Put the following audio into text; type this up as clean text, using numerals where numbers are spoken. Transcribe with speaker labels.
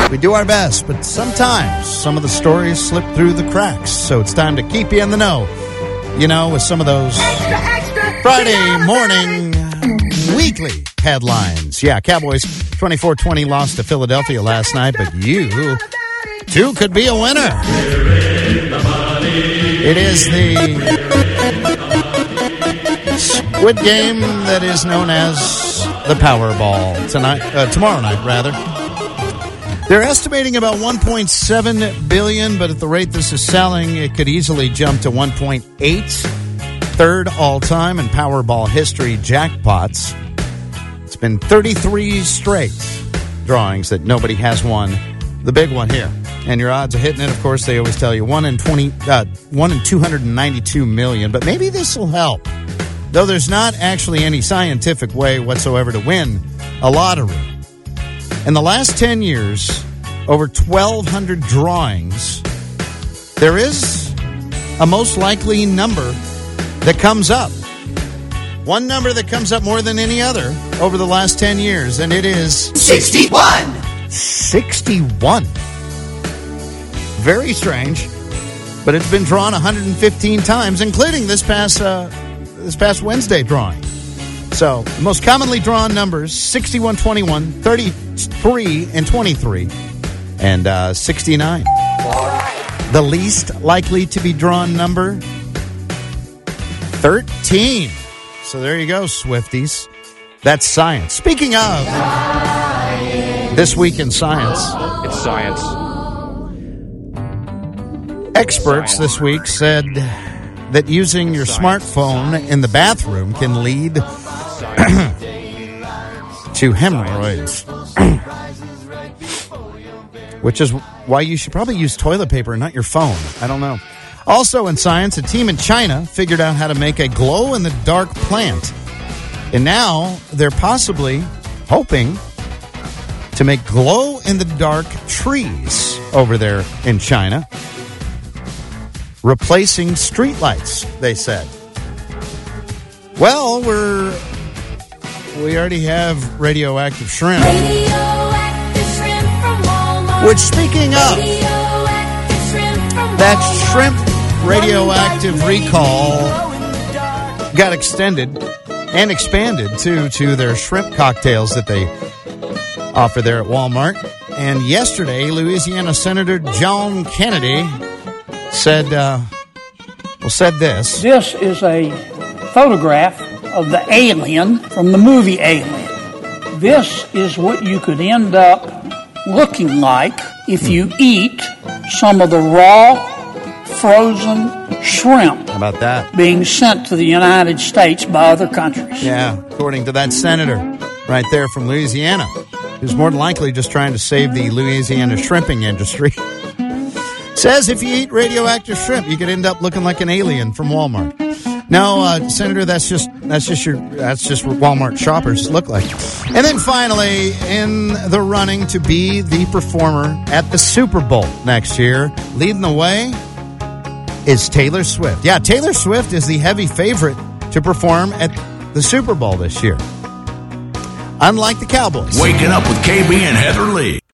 Speaker 1: We do our best, but sometimes some of the stories slip through the cracks. So it's time to keep you in the know. You know, with some of those Friday morning weekly headlines. Yeah, Cowboys 24-20 lost to Philadelphia last night, but you too could be a winner. It is the Squid Game that is known as the Powerball tomorrow night, rather. They're estimating about $1.7 billion, but at the rate this is selling, it could easily jump to 1.8, third all-time in Powerball history jackpots. It's been 33 straight drawings that nobody has won the big one here. And your odds of hitting it, of course, they always tell you 1 in 292 million. But maybe this will help. Though there's not actually any scientific way whatsoever to win a lottery. In the last 10 years, over 1,200 drawings, there is a most likely number that comes up. One number that comes up more than any other over the last 10 years, and it is
Speaker 2: 61.
Speaker 1: 61. Very strange, but it's been drawn 115 times, including this past Wednesday drawing. So, the most commonly drawn numbers, 61, 21, 33, and 23, and 69. The least likely to be drawn number, 13. So there you go, Swifties. That's science. Speaking of this week in science.
Speaker 3: It's science.
Speaker 1: Experts this week said that using your smartphone in the bathroom can lead to hemorrhoids. Which is why you should probably use toilet paper and not your phone. I don't know. Also in science, a team in China figured out how to make a glow-in-the-dark plant. And now they're possibly hoping to make glow-in-the-dark trees over there in China, replacing streetlights, they said. Well, we already have radioactive shrimp.
Speaker 4: Radioactive shrimp from Walmart.
Speaker 1: Which, speaking of, that shrimp radioactive recall got extended and expanded to their shrimp cocktails that they offer there at Walmart. And yesterday, Louisiana Senator John Kennedy said this.
Speaker 5: This is a photograph of the alien from the movie Alien. This is what you could end up looking like if you eat some of the raw, frozen shrimp.
Speaker 1: How about that?
Speaker 5: Being sent to the United States by other countries.
Speaker 1: Yeah, according to that senator right there from Louisiana, who's more than likely just trying to save the Louisiana shrimping industry. Says if you eat radioactive shrimp, you could end up looking like an alien from Walmart. No, Senator, that's just what Walmart shoppers look like. And then finally, in the running to be the performer at the Super Bowl next year, leading the way is Taylor Swift. Yeah, Taylor Swift is the heavy favorite to perform at the Super Bowl this year. Unlike the Cowboys.
Speaker 2: Waking up with KB and Heather Lee.